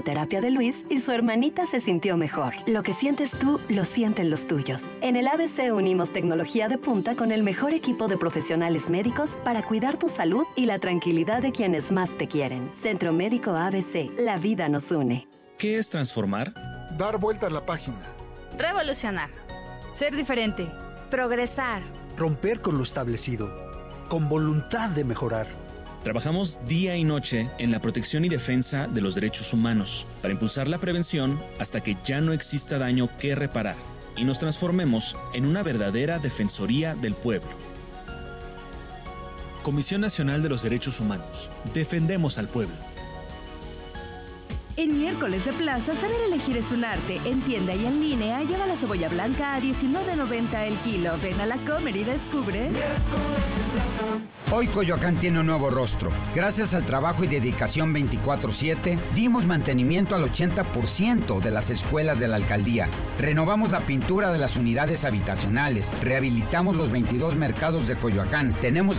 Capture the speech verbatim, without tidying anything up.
Terapia de Luis y su hermanita se sintió mejor. Lo que sientes tú, lo sienten los tuyos. En el A B C unimos tecnología de punta con el mejor equipo de profesionales médicos para cuidar tu salud y la tranquilidad de quienes más te quieren. Centro Médico A B C, la vida nos une. ¿Qué es transformar? Dar vuelta a la página. Revolucionar. Ser diferente. Progresar. Romper con lo establecido. Con voluntad de mejorar. Trabajamos día y noche en la protección y defensa de los derechos humanos para impulsar la prevención hasta que ya no exista daño que reparar y nos transformemos en una verdadera defensoría del pueblo. Comisión Nacional de los Derechos Humanos. Defendemos al pueblo. En miércoles de plaza, saber elegir es un arte. En tienda y en línea, lleva la cebolla blanca a diecinueve noventa el kilo. Ven a la Comer y descubre. Hoy Coyoacán tiene un nuevo rostro. Gracias al trabajo y dedicación veinticuatro siete, dimos mantenimiento al ochenta por ciento de las escuelas de la alcaldía. Renovamos la pintura de las unidades habitacionales. Rehabilitamos los veintidós mercados de Coyoacán. Tenemos